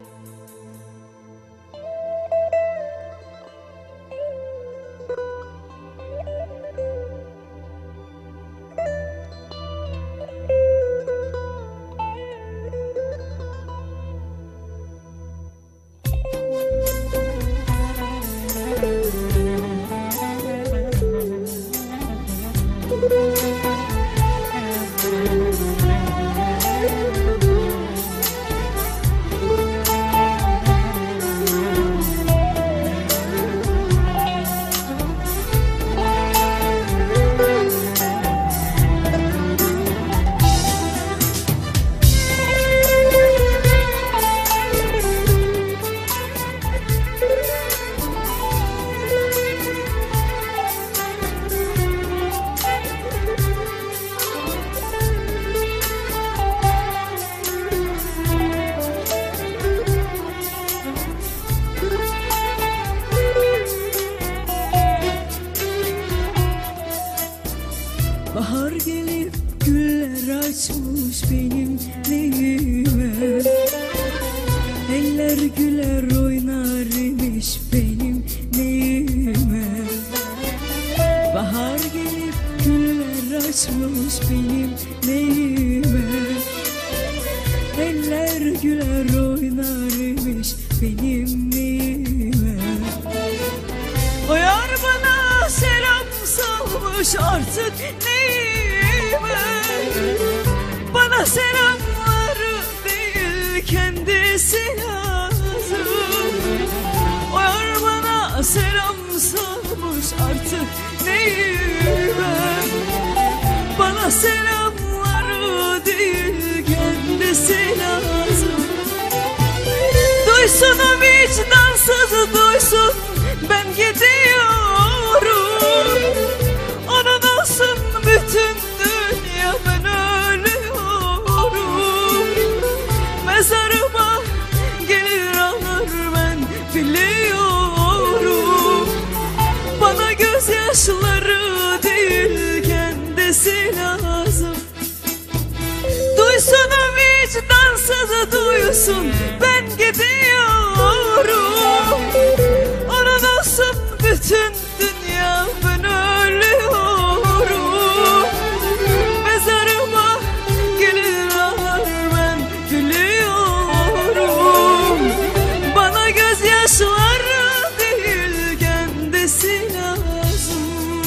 Bahar gelip güller açmış benim neyime, eller güler oynar imiş benim neyime. Bahar gelip güller açmış benim neyime, eller güler oynar imiş benim neyime. O yar bana selam salmış artık neyime, bana selamları değil kendisi lazım. O yar bana selam salmış artık neyime, bana selamları değil kendisi lazım. Duysun o vicdansız duysun, ben gidiyorum. Onun olsun bütün dünya, ben ölüyorum. Mezarıma gelir alır ben biliyorum. Bana gözyaşları değil kendisi lazım. Duysun o vicdansız duysun, ben gidiyorum. Onun olsun bütün dünya, ben ölüyorum. Mezarıma gelir ağlar ben biliyorum. Bana gözyaşları değil kendisi lazım.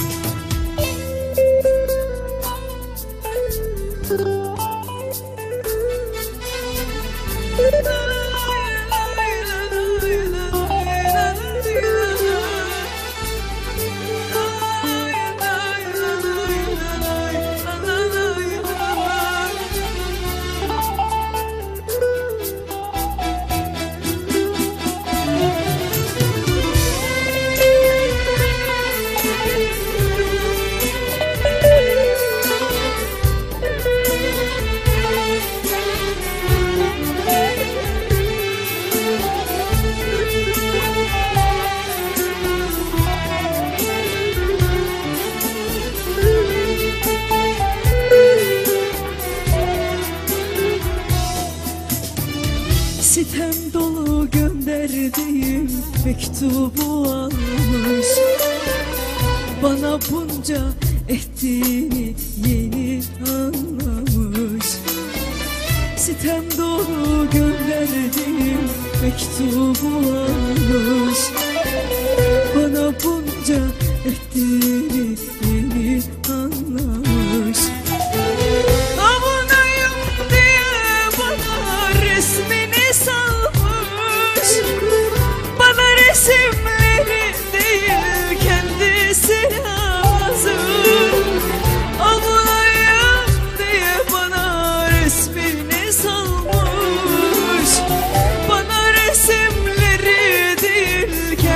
Sitem dolu gönderdiğim mektubu almış, bana bunca ettiğini yeni anlamış. Sitem dolu gönderdiğim mektubu almış, bana bunca ettiğini yeni anlamış. Abonayım diye bana resmini salmış, bana resimleri değil kendisi lazım. Abonayım diye bana resmini salmış, bana resimleri değil kendisi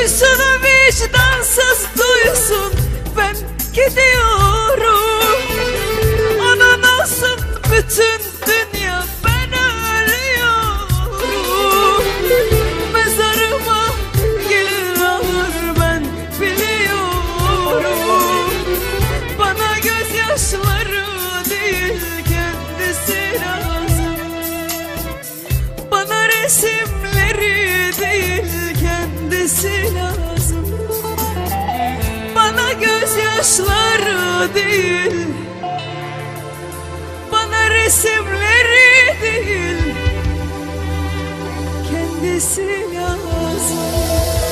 duysun vicdansız duysun, ben gidiyorum. Anan olsun bütün dünya, ben ölüyorum. Mezarıma gelir alır, ben biliyorum. Bana gözyaşları değil kendisi lazım. Bana resimleri değil kendisi lazım. Bana gözyaşları değil, bana resimleri değil kendisi lazım.